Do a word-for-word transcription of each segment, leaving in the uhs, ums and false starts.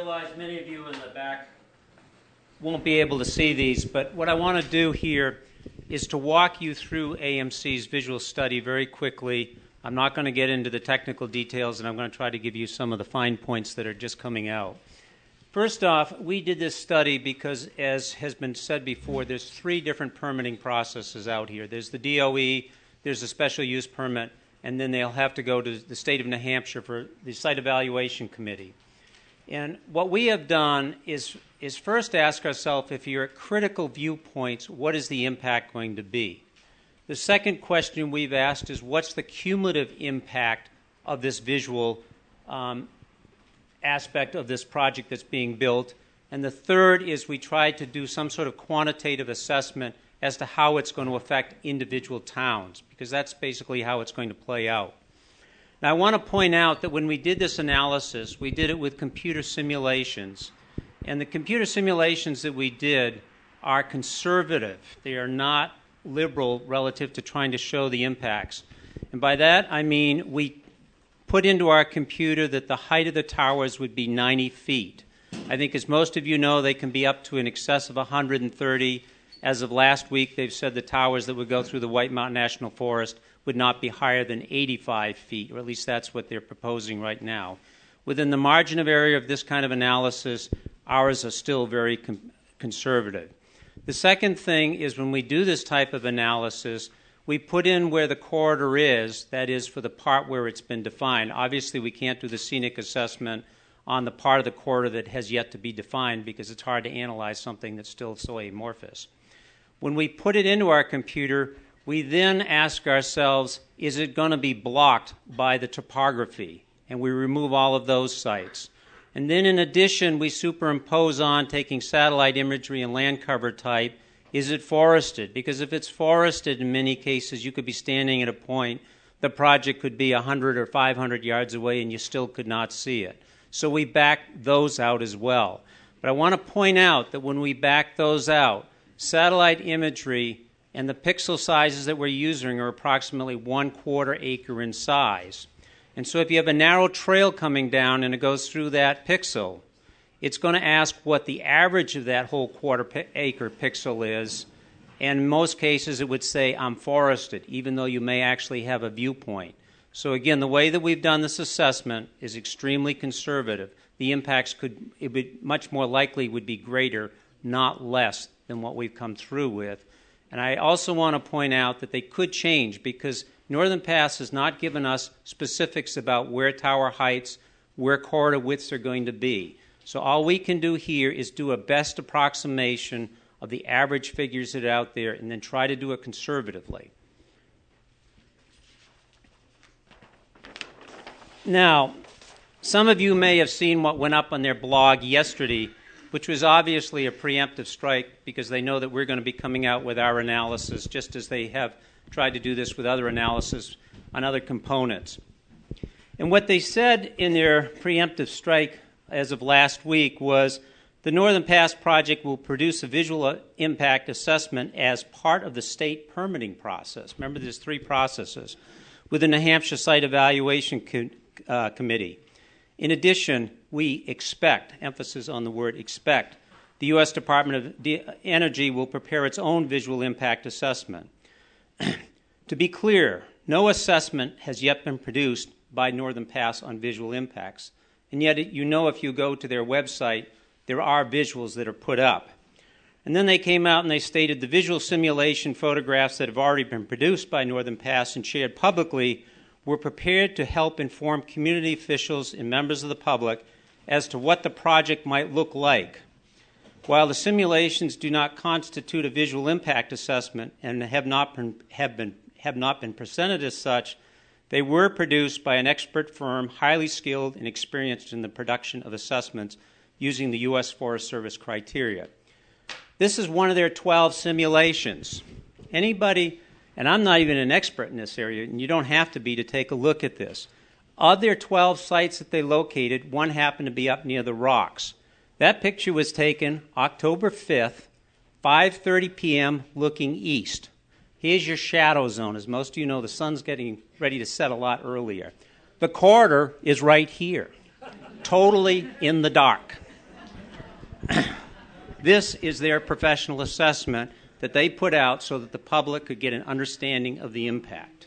realize many of you in the back won't be able to see these, but what I want to do here is to walk you through A M C's visual study very quickly. I'm not going to get into the technical details, and I'm going to try to give you some of the fine points that are just coming out. First off, we did this study because, as has been said before, there's three different permitting processes out here. There's the D O E, there's a special use permit, and then they'll have to go to the state of New Hampshire for the Site Evaluation Committee. And what we have done is, is first ask ourselves, if you're at critical viewpoints, what is the impact going to be? The second question we've asked is, what's the cumulative impact of this visual um, aspect of this project that's being built? And the third is we tried to do some sort of quantitative assessment as to how it's going to affect individual towns, because that's basically how it's going to play out. Now, I want to point out that when we did this analysis, we did it with computer simulations. And the computer simulations that we did are conservative. They are not liberal relative to trying to show the impacts. And by that, I mean we put into our computer that the height of the towers would be ninety feet. I think, as most of you know, they can be up to in excess of one hundred thirty. As of last week, they've said the towers that would go through the White Mountain National Forest would not be higher than eighty-five feet, or at least that's what they're proposing right now. Within the margin of error of this kind of analysis, ours are still very com- conservative. The second thing is, when we do this type of analysis, we put in where the corridor is, that is, for the part where it's been defined. Obviously, we can't do the scenic assessment on the part of the corridor that has yet to be defined, because it's hard to analyze something that's still so amorphous. When we put it into our computer, we then ask ourselves, is it going to be blocked by the topography? And we remove all of those sites. And then, in addition, we superimpose on, taking satellite imagery and land cover type, is it forested? Because if it's forested, in many cases, you could be standing at a point, the project could be one hundred or five hundred yards away, and you still could not see it. So we back those out as well. But I want to point out that when we back those out, satellite imagery and the pixel sizes that we're using are approximately one quarter acre in size. And so if you have a narrow trail coming down and it goes through that pixel, it's going to ask what the average of that whole quarter pi- acre pixel is. And in most cases, it would say, I'm forested, even though you may actually have a viewpoint. So again, the way that we've done this assessment is extremely conservative. The impacts could, it would much more likely would be greater, not less, than what we've come through with. And I also want to point out that they could change, because Northern Pass has not given us specifics about where tower heights, where corridor widths are going to be. So all we can do here is do a best approximation of the average figures that are out there, and then try to do it conservatively. Now, some of you may have seen what went up on their blog yesterday, which was obviously a preemptive strike, because they know that we're going to be coming out with our analysis, just as they have tried to do this with other analysis on other components. And what they said in their preemptive strike as of last week was, the Northern Pass project will produce a visual impact assessment as part of the state permitting process. Remember, there's three processes with the New Hampshire Site Evaluation Co- uh, Committee. In addition, we expect, emphasis on the word expect, the U S Department of De- Energy will prepare its own visual impact assessment. To be clear, no assessment has yet been produced by Northern Pass on visual impacts. And yet, you know, if you go to their website, there are visuals that are put up. And then they came out and they stated the visual simulation photographs that have already been produced by Northern Pass and shared publicly were prepared to help inform community officials and members of the public as to what the project might look like. While the simulations do not constitute a visual impact assessment and have not been, have been, have not been presented as such, they were produced by an expert firm highly skilled and experienced in the production of assessments using the U S Forest Service criteria. This is one of their twelve simulations. Anybody, and I'm not even an expert in this area, and you don't have to be to take a look at this. Of their twelve sites that they located, one happened to be up near the rocks. That picture was taken October fifth, five thirty p.m., looking east. Here's your shadow zone. As most of you know, the sun's getting ready to set a lot earlier. The corridor is right here, totally in the dark. This is their professional assessment that they put out so that the public could get an understanding of the impact.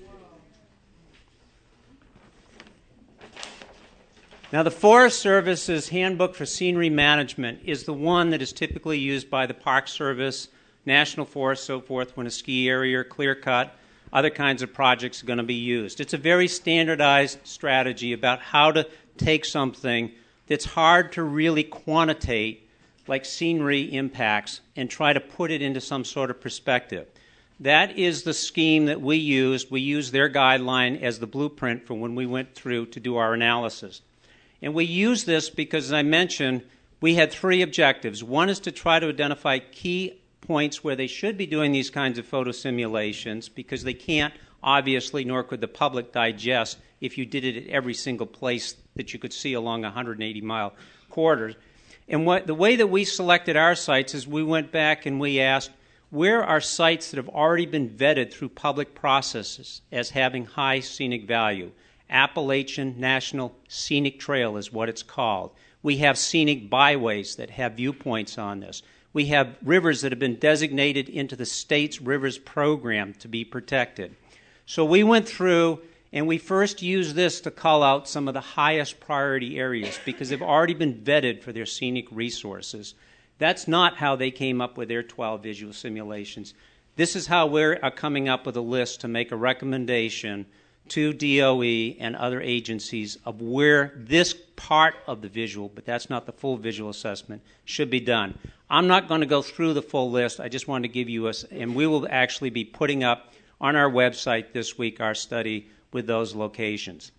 Now, the Forest Service's Handbook for Scenery Management is the one that is typically used by the Park Service, National Forest, so forth, when a ski area, clear cut, other kinds of projects are going to be used. It's a very standardized strategy about how to take something that's hard to really quantitate, like scenery impacts, and try to put it into some sort of perspective. That is the scheme that we used. We used their guideline as the blueprint for when we went through to do our analysis. And we used this because, as I mentioned, we had three objectives. One is to try to identify key points where they should be doing these kinds of photo simulations, because they can't, obviously, nor could the public digest if you did it at every single place that you could see along a one hundred eighty mile corridor. And what, the way that we selected our sites is we went back and we asked, where are sites that have already been vetted through public processes as having high scenic value? Appalachian National Scenic Trail is what it's called. We have scenic byways that have viewpoints on this. We have rivers that have been designated into the state's rivers program to be protected. So we went through and we first used this to call out some of the highest priority areas because they've already been vetted for their scenic resources. That's not how they came up with their twelve visual simulations. This is how we're coming up with a list to make a recommendation to D O E and other agencies of where this part of the visual, but that's not the full visual assessment, should be done. I'm not going to go through the full list. I just wanted to give you a, and we will actually be putting up on our website this week our study with those locations.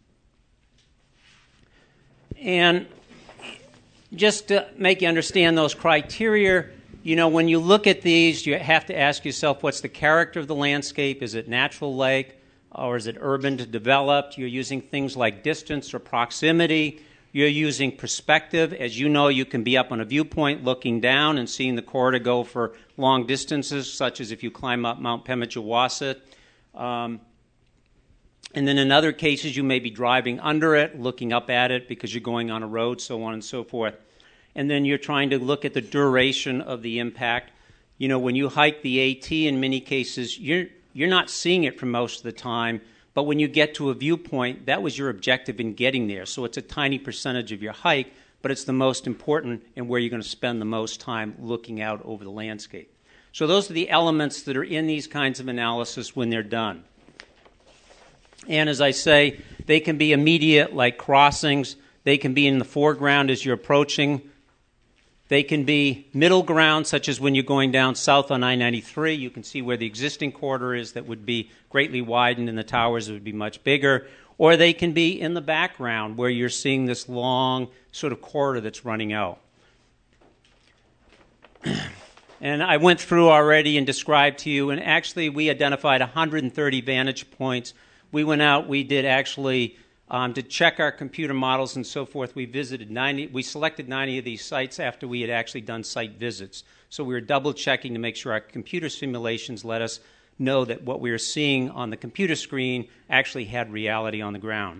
And just to make you understand those criteria, you know, when you look at these, you have to ask yourself, what's the character of the landscape? Is it natural lake? Or is it urban to developed? You're using things like distance or proximity. You're using perspective. As you know, you can be up on a viewpoint looking down and seeing the corridor go for long distances, such as if you climb up Mount Pemigewasset. Um, and then in other cases, you may be driving under it, looking up at it because you're going on a road, so on and so forth. And then you're trying to look at the duration of the impact. You know, when you hike the AT, in many cases, you're You're not seeing it for most of the time, but when you get to a viewpoint, that was your objective in getting there. So it's a tiny percentage of your hike, but it's the most important and where you're going to spend the most time looking out over the landscape. So those are the elements that are in these kinds of analysis when they're done. And as I say, they can be immediate, like crossings. They can be in the foreground as you're approaching. They can be middle ground, such as when you're going down south on I ninety-three. You can see where the existing corridor is that would be greatly widened and the towers would be much bigger. Or they can be in the background where you're seeing this long sort of corridor that's running out. And I went through already and described to you, and actually we identified one hundred thirty vantage points. We went out, we did actually... Um, to check our computer models and so forth, we visited ninety. We selected ninety of these sites after we had actually done site visits. So we were double checking to make sure our computer simulations let us know that what we were seeing on the computer screen actually had reality on the ground.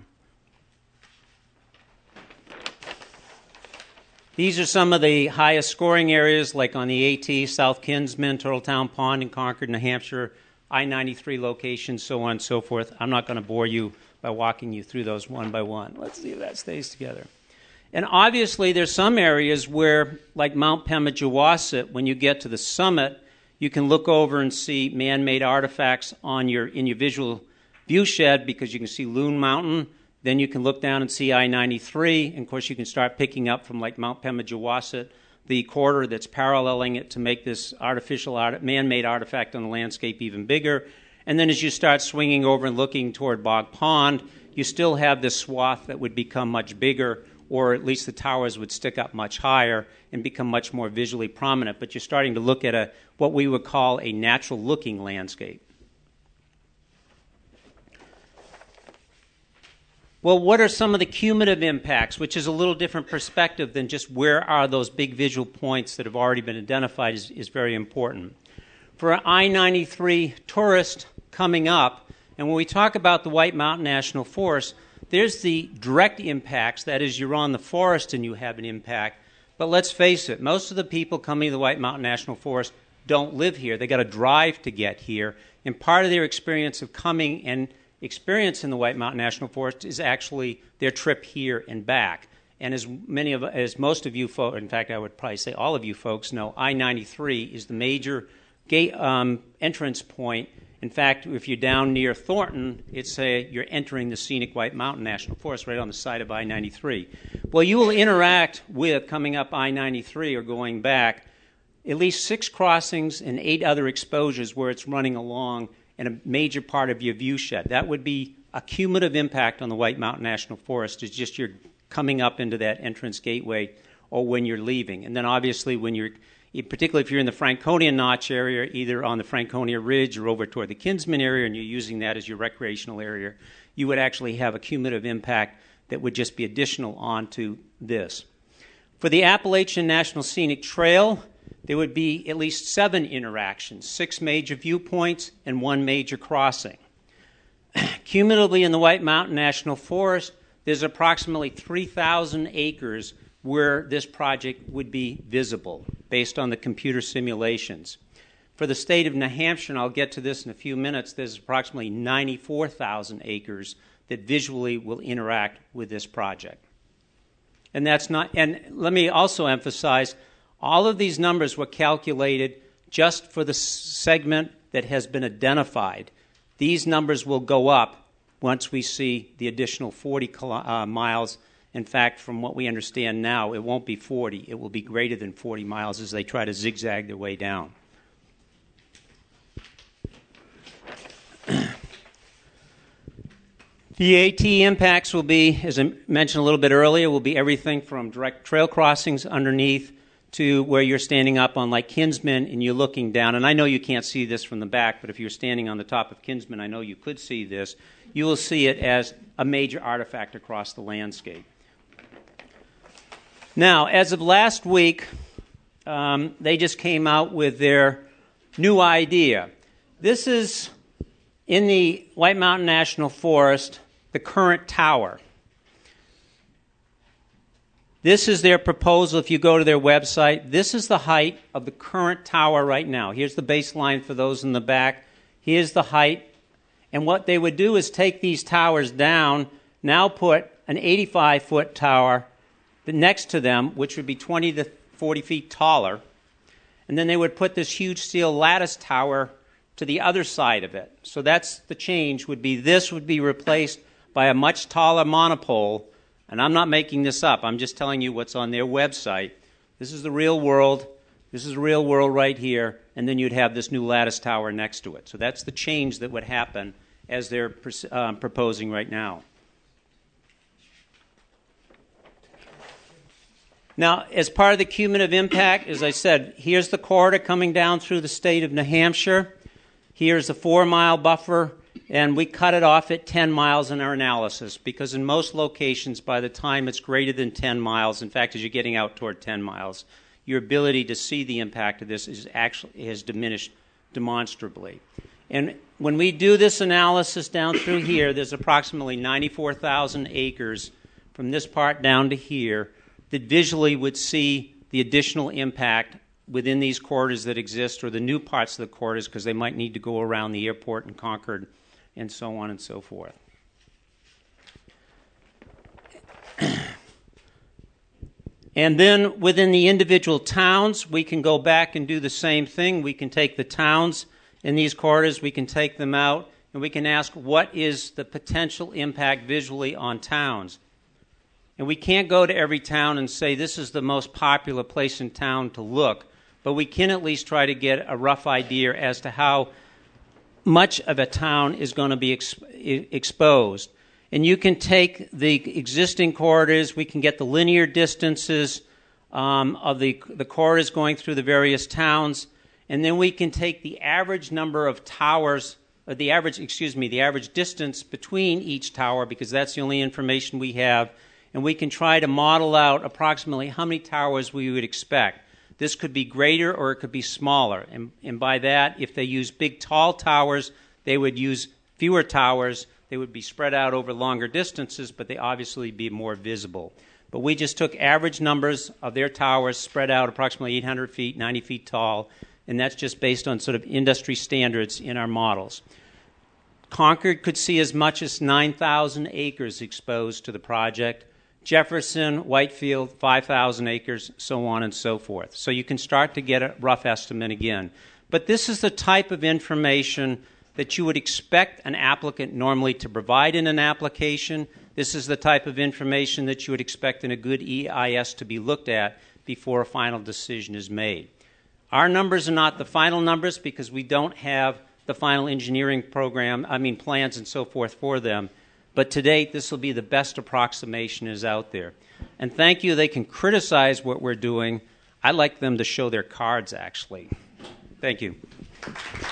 These are some of the highest scoring areas, like on the AT, South Kinsman, Turtletown Pond in Concord, New Hampshire, I ninety-three locations, so on and so forth. I'm not going to bore you by walking you through those one by one. Let's see if that stays together. And obviously there's some areas where, like Mount Pemigewasset, when you get to the summit, you can look over and see man-made artifacts on your in your visual view shed because you can see Loon Mountain. Then you can look down and see I ninety-three. And of course, you can start picking up from like Mount Pemigewasset, the corridor that's paralleling it to make this artificial art, man-made artifact on the landscape even bigger. And then as you start swinging over and looking toward Bog Pond, you still have this swath that would become much bigger, or at least the towers would stick up much higher and become much more visually prominent. But you're starting to look at a what we would call a natural-looking landscape. Well, what are some of the cumulative impacts, which is a little different perspective than just where are those big visual points that have already been identified is, is very important. For an I ninety-three tourist coming up, and when we talk about the White Mountain National Forest, there's the direct impacts, that is, you're on the forest and you have an impact, But let's face it, most of the people coming to the White Mountain National Forest don't live here. They got to drive to get here. And part of their experience of coming and experiencing the White Mountain National Forest is actually their trip here and back. And as many of, as most of you folks, in fact, I would probably say all of you folks know, I ninety-three is the major gate um, entrance point. In fact, if you're down near Thornton, it's a, you're entering the scenic White Mountain National Forest right on the side of I ninety-three. Well, you will interact with, coming up I ninety-three or going back, at least six crossings and eight other exposures where it's running along and a major part of your view shed. That would be a cumulative impact on the White Mountain National Forest. It's just you're coming up into that entrance gateway or when you're leaving. And then obviously when you're, particularly if you're in the Franconia Notch area, either on the Franconia Ridge or over toward the Kinsman area, and you're using that as your recreational area, you would actually have a cumulative impact that would just be additional onto this. For the Appalachian National Scenic Trail, there would be at least seven interactions, six major viewpoints, and one major crossing. Cumulatively in the White Mountain National Forest, there's approximately three thousand acres where this project would be visible based on the computer simulations. For the state of New Hampshire, and I'll get to this in a few minutes, there's approximately ninety-four thousand acres that visually will interact with this project. And that's not, and let me also emphasize, all of these numbers were calculated just for the segment that has been identified. These numbers will go up once we see the additional forty uh, miles. In fact, from what we understand now, it won't be forty. It will be greater than forty miles as they try to zigzag their way down. The AT impacts will be, as I mentioned a little bit earlier, will be everything from direct trail crossings underneath to where you're standing up on like Kinsman and you're looking down. And I know you can't see this from the back, but if you're standing on the top of Kinsman, I know you could see this. You will see it as a major artifact across the landscape. Now, as of last week, um, they just came out with their new idea. This is, in the White Mountain National Forest, the current tower. This is their proposal if you go to their website. This is the height of the current tower right now. Here's the baseline for those in the back. Here's the height. And what they would do is take these towers down, now put an eighty-five foot tower next to them, which would be twenty to forty feet taller. And then they would put this huge steel lattice tower to the other side of it. So that's the change, would be this would be replaced by a much taller monopole. And I'm not making this up. I'm just telling you what's on their website. This is the real world. This is the real world right here. And then you'd have this new lattice tower next to it. So that's the change that would happen as they're um, proposing right now. Now, as part of the cumulative impact, as I said, here's the corridor coming down through the state of New Hampshire. Here's the four-mile buffer, and we cut it off at ten miles in our analysis because in most locations, by the time it's greater than ten miles, in fact, as you're getting out toward ten miles, your ability to see the impact of this is actually has diminished demonstrably. And when we do this analysis down through here, there's approximately ninety-four thousand acres from this part down to here that visually would see the additional impact within these corridors that exist, or the new parts of the corridors, because they might need to go around the airport in Concord and so on and so forth. And then within the individual towns, we can go back and do the same thing. We can take the towns in these corridors, we can take them out, and we can ask what is the potential impact visually on towns. And we can't go to every town and say this is the most popular place in town to look, but we can at least try to get a rough idea as to how much of a town is going to be ex- exposed. And you can take the existing corridors, we can get the linear distances um, of the, the corridors going through the various towns, and then we can take the average number of towers, or the average, excuse me, the average distance between each tower, because that's the only information we have, and we can try to model out approximately how many towers we would expect. This could be greater or it could be smaller. And, and by that, if they use big, tall towers, they would use fewer towers. They would be spread out over longer distances, but they obviously be more visible. But we just took average numbers of their towers spread out approximately eight hundred feet, ninety feet tall, and that's just based on sort of industry standards in our models. Concord could see as much as nine thousand acres exposed to the project. Jefferson, Whitefield, five thousand acres, so on and so forth. So you can start to get a rough estimate again. But this is the type of information that you would expect an applicant normally to provide in an application. This is the type of information that you would expect in a good E I S to be looked at before a final decision is made. Our numbers are not the final numbers because we don't have the final engineering program, I mean plans and so forth for them. But to date, this will be the best approximation is out there. And thank you. They can criticize what we're doing. I like them to show their cards, actually. Thank you.